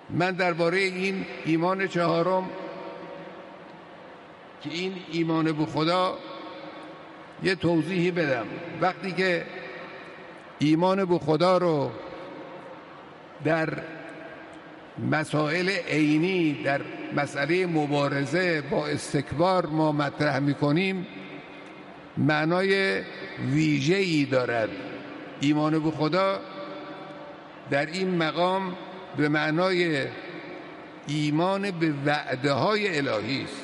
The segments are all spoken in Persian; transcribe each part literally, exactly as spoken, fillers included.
من درباره این ایمان چهارم که این ایمان به خدا یه توضیحی بدم. وقتی که ایمان به خدا رو در مسائل عینی، در مسئله مبارزه با استکبار ما مطرح می‌کنیم، معنای ویژه‌ای دارد. ایمان به خدا در این مقام به معنای ایمان به وعده های الهی است.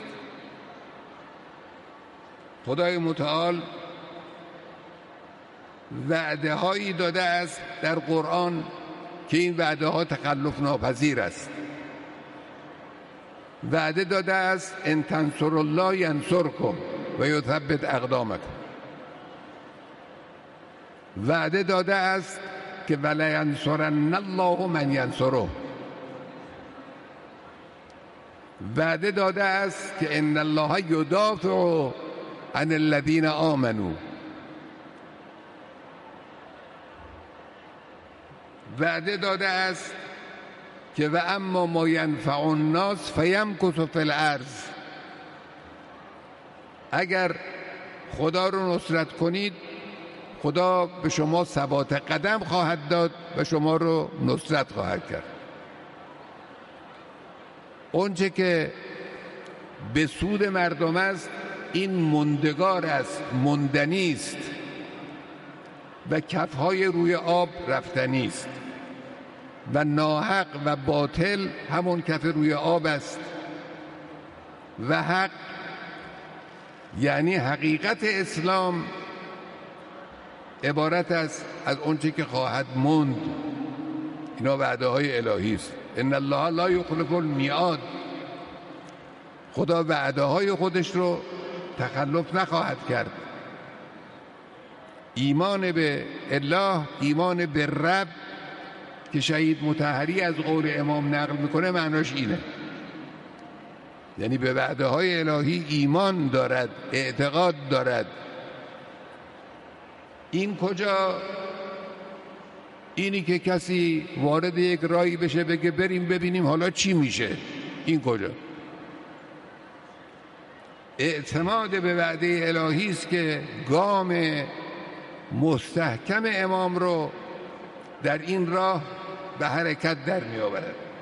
خدای متعال وعده هایی داده است در قرآن که این وعده ها تخلف ناپذیر است. وعده داده است ان تنصروا الله ینصرکم و یثبت اقدامکم. وعده داده است که ولینصرن الله من ینصره. وعده داده است که ان الله یدافع عن الذین آمنوا. وعده داده است که و اما ما ینفع الناس فیمکث فی الارض. اگر خدا رو نصرت کنید، خدا به شما ثبات قدم خواهد داد و شما رو نصرت خواهد کرد. اونچه که به سود مردم است این مندگار است، مندنی است و کفهای روی آب رفتنی است و ناحق و باطل همون کف روی آب است و حق یعنی حقیقت اسلام عبارت است از اونچه که خواهد موند. اینا وعده های الهی است. ان الله لا یخلف المیعاد. خدا وعده های خودش رو تخلف نخواهد کرد. ایمان به الله، ایمان به رب که شهید مطهری از قول امام نقل میکنه معناش اینه، یعنی به وعده های الهی ایمان دارد، اعتقاد دارد. این کجا؟ اینی که کسی وارد یک راهی بشه بگه بریم ببینیم حالا چی میشه، این کجا؟ اعتماد به وعده الهی است که گام مستحکم امام رو در این راه به حرکت در می آورد.